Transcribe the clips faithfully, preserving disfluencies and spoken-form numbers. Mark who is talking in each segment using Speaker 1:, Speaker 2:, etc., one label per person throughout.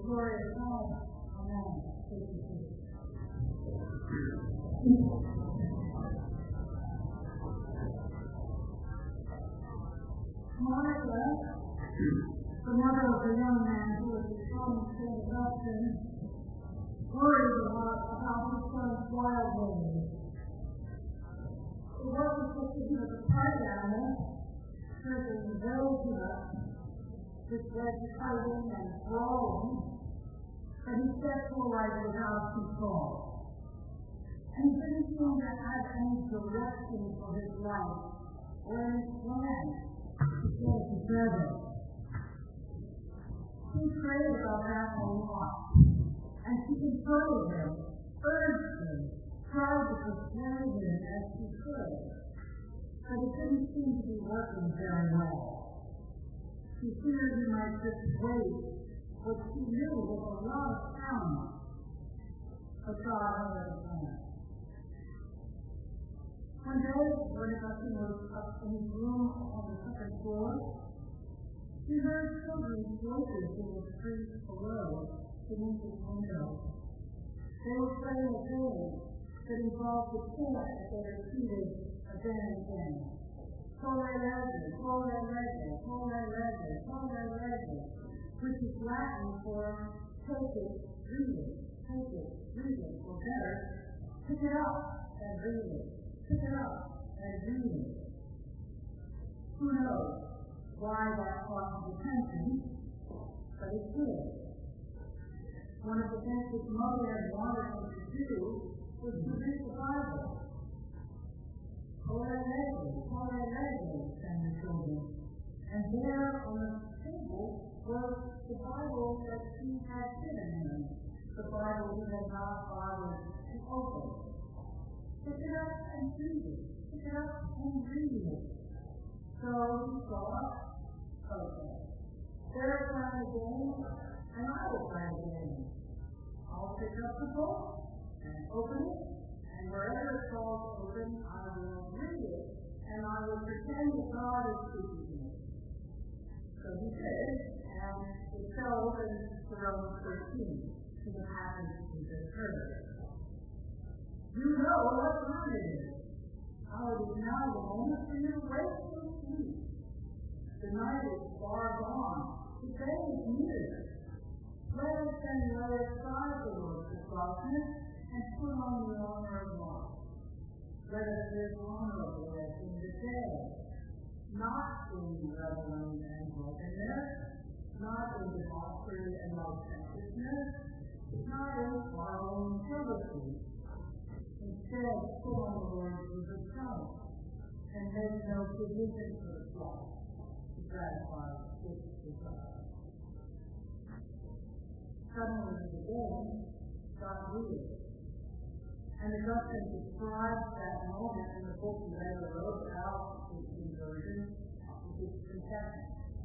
Speaker 1: glorious home. Amen. Martha, the mother of the young man who was becoming Saint Augustine, worried about, about his son's wild ways. It wasn't just that he was a party animal, serving the Velda, which led to fighting and brawling, but he set forward without control. And he didn't seem to have any direction for his life or any plan to get together. She prayed about that a lot, and she consoled him, urged him, tried to persuade him as she could, but it didn't seem to be working very well. She feared he might just wait what she knew was a lot of talent, but God had a plan. One day, when Augustine was up in his room on the second floor, he heard children's voices in the street below beneath his window. They were playing a game that involved the chant that they repeated again and again. Sole Rege, Sole Rege, Sole Rege, Sole Rege, which is Latin for take it, read it, take it, read it, or better, pick it up and read it, pick it up and read it. Who knows why that caught his attention, but it did. One of the things his mother had wanted him to do was to read the Bible. Sole Rege, Sole Rege, sang the children. And there on the table was the Bible that she had given him, the Bible he had not bothered to open. Pick it up and read it. Pick it up and read it. So he thought, okay, they're playing a game, and I will play a game. I'll pick up the book and open it, and wherever it falls open, I will read it, and I will pretend that God is speaking to me. So he did, and it fell open to Romans thirteen, to the passage we just heard. You know what time it is. How it is now the moment for you to wake from sleep. The night is far gone. The day is near. Let us then lay aside the works of darkness and put on the armor of light. Let us live honorably in the day, not in reveling and brokenness, not in debauchery and licentiousness, not in quarreling and jealousy. Instead, put on the Lord Jesus Christ and make no provision for the flesh to gratify its desire. Suddenly, the day got weird. And Augustine describes that moment in the book he later wrote about his conversion, which is Confession.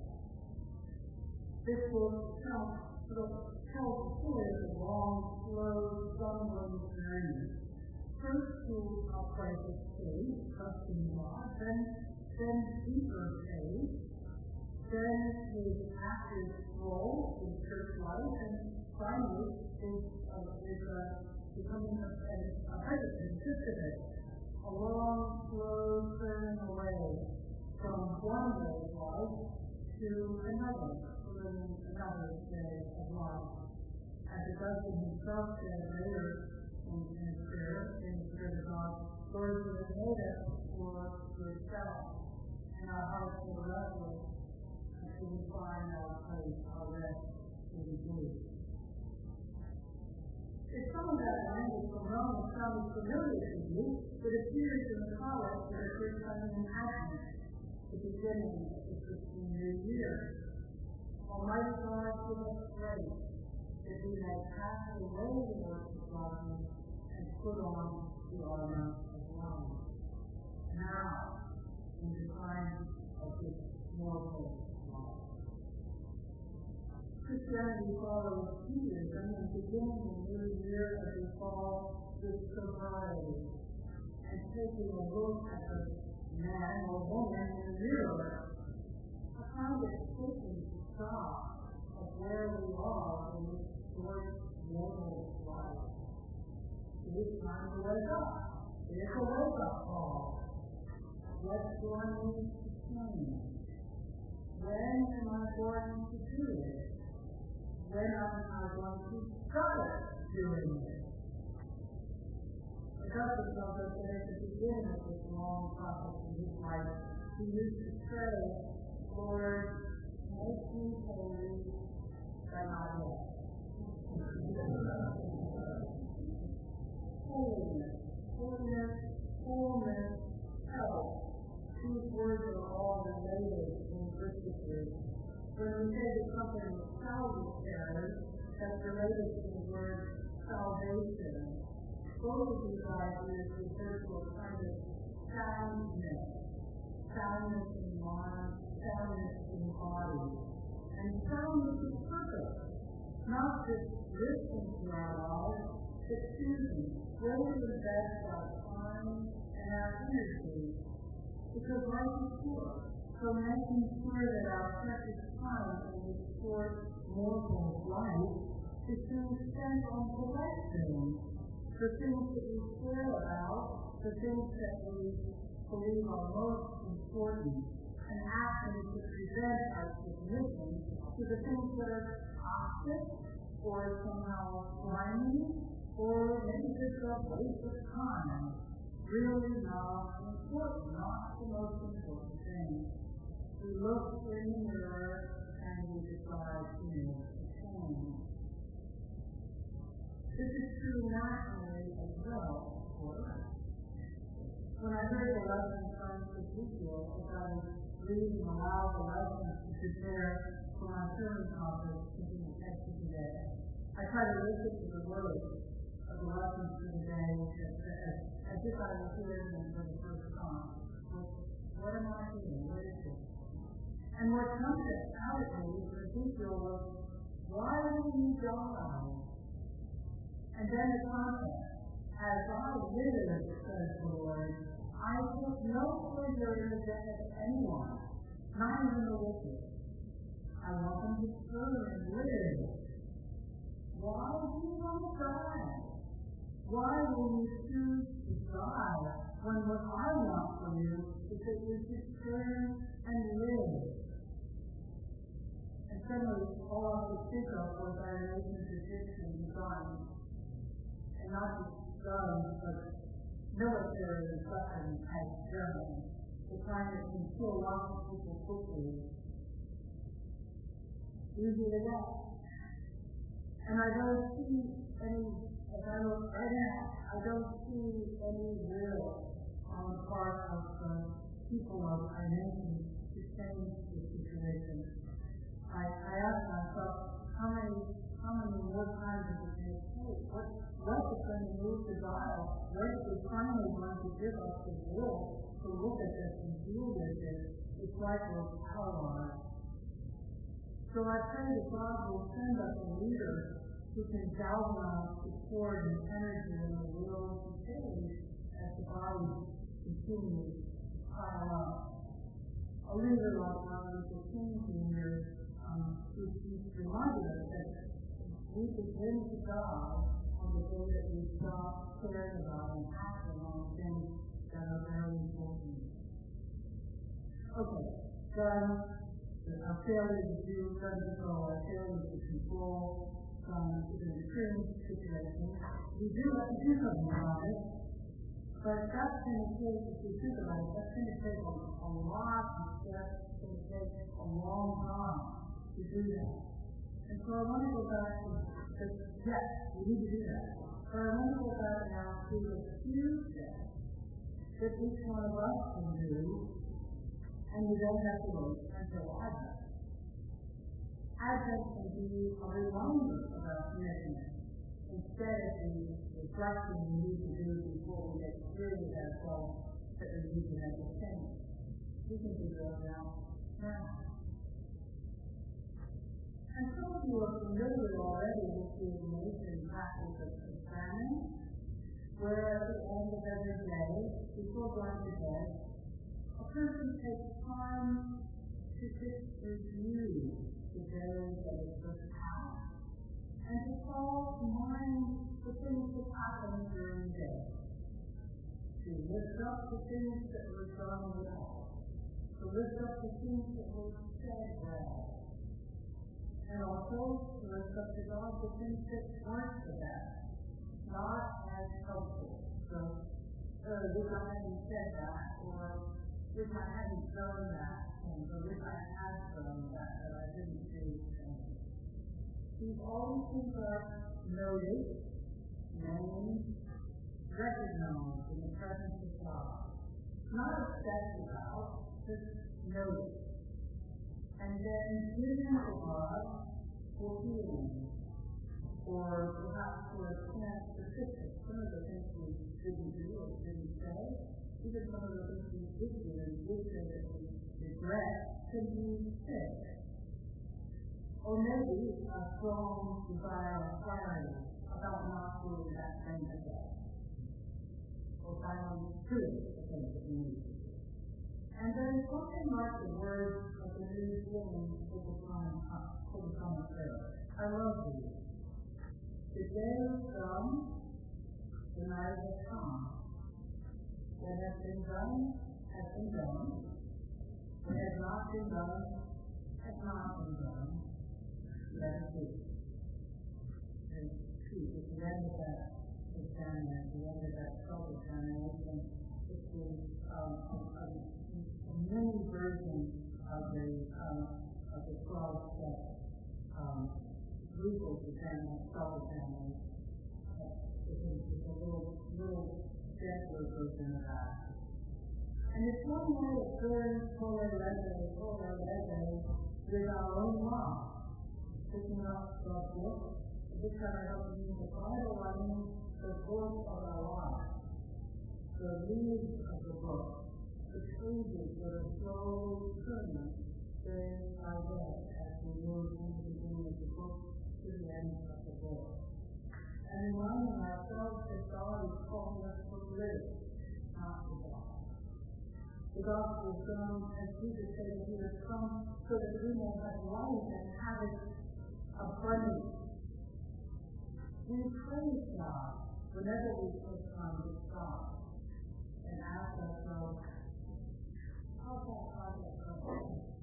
Speaker 1: This book tells, tells the story of a long, slow, stumbling journey. First to a place of faith, trusting God, then, then deeper faith, then his active role in church life, and finally his, uh, his uh, becoming a, a, a president, participant, a long, slow turn away from one way of life to another, living another way of life. As Augustine himself said later in his prayer, in the Spirit of God, Lord, you have made us for yourself, and our hearts will wrestle until we find our place, our rest in you. If some of that language from Rome sounds familiar to you, it appears in the college for the first time in Advent, the beginning of the Christian New Year. Almighty God, give us grace that we may cast away the works of darkness and put on the armor of light. Now, in the time of this mortal life. Christianity follows Judaism and beginning the new year as we fall with sobriety and taking a look at the man or woman in the mirror, a kind of taking stock of where we are in this mortal life. It is time to wake up. It's a wake-up call. What do I need to change? When am I going to do it? When am I going to start doing it? Augustine tells us that at the beginning of this long process in his life, he used to pray, Lord, make me holy, but not yet. Holiness, holiness, wholeness, health. These words are all related linguistically. When we say that something is salutary, that's related to the word salvation. Both of these ideas refer to a kind of soundness, soundness in mind, soundness in body. And soundness is purpose, not just listening to our lives, but choosing where to invest our time and our energy. Because life is short, so making sure that our precious time in this short mortal life is being spent on the right things, the things that we care about, the things that we believe are most important, and actions that prevent our submission to the things that are toxic or somehow slimy or maybe just a waste of time. Really not important, not the most important thing. We look in the mirror and we decide to make a change. This is true nationally as well for us. When I heard the lesson from Ezekiel, as I was reading aloud the lessons to prepare for my sermon conference thinking of text today, I tried to listen to the words of the lessons for the day as, as if I was hearing them for the first time. What, what am I doing? What is it? And what comes out of me from Ezekiel was, why will you die? And then the context, as I live, says the Lord, I take no pleasure in the death of anyone, not even the wicked. I want them to serve and live. Why do you want to die? Why will you choose to die when what I want for you is that you should turn and live? And suddenly, all I could think of was our nation's addiction to guns. And not just guns, but military weapons as Germany, the kind that can kill lots of people quickly. Easy to get. And I don't see any, as I look right now, I don't see any will on the part of the people of our nation to change the situation. I, I ask myself, how many, how many more times does it take? Hey, what, what is going to move the dial? What is finally going to give us the will to look at this and deal with it? It's like we're paralyzed. So I pray that God will send us a leader who can galvanize support and energy and the will to change as the body continues to pile up. A leader like Martin Luther King Junior Um, who reminded us that we begin to die on the day that we stop caring about and acting on things that are very important. Okay, guns, our failure to do gun control, our failure to control guns is an extreme situation. We do have to do something about it, but that's going to take, if we think about it, that's going to take a, a lot of steps. It's going to take a long time to do that. And so I want to go back to, to yes, we need to do that. But I want to go back now to the few steps that each one of us can do, and we don't have to wait until Advent. Advent can be a reminder of our commitment instead of the reflection we need to do before we get clear with ourselves that we need to make a change. We can do that now. Now. And some of you are familiar already with the amazing practice of examining, where at the end of every day, before going to bed, a person takes time to just review the day that has just passed, and to call to mind the things that happened during the day. To lift up the things that were done well. To lift up the things that were said well. And also to lift up to God the things that weren't the best. Not as helpful. So, uh, wish I hadn't said that, or wish I hadn't done that, and or wish I had done that, but I didn't do things. These all things are noted, named, recognized in the presence of God. Not obsessed about, just noted. And then given to God for healing. Or perhaps for a chance to fix it. Some of the things we didn't do or didn't say, even some of the things we did do and did say that we regret, can be fixed. Or maybe a strong desire of clarity about not doing that thing again. Or finally doing the things that we need to do. And then something like the words of the new healing will become a prayer. I love these. The day has come, the night has come. What has been done has been done. What has not been done has not been done. Let it be. And see, at the end of that exam, at the end of that self-examination, it's the um, a, a, a mini version of the um, of the twelve steps. Um, Legal examine, self-examine. It's a little, little gentler version of that. And it's one way of going full and resume, full and resume with our own life. Picking up the book, this time I help you to Bible writing the book of our life. The leaves of the book, the pages that are slowly turning day by day as we move into the beginning of the book to the end of the book. And reminding ourselves that God is calling us to live, not to die. The gospel of John, as Jesus said, He has come so that we may have life and have it abundantly. We praise God whenever we take time to stop and ask ourselves, how's that project going?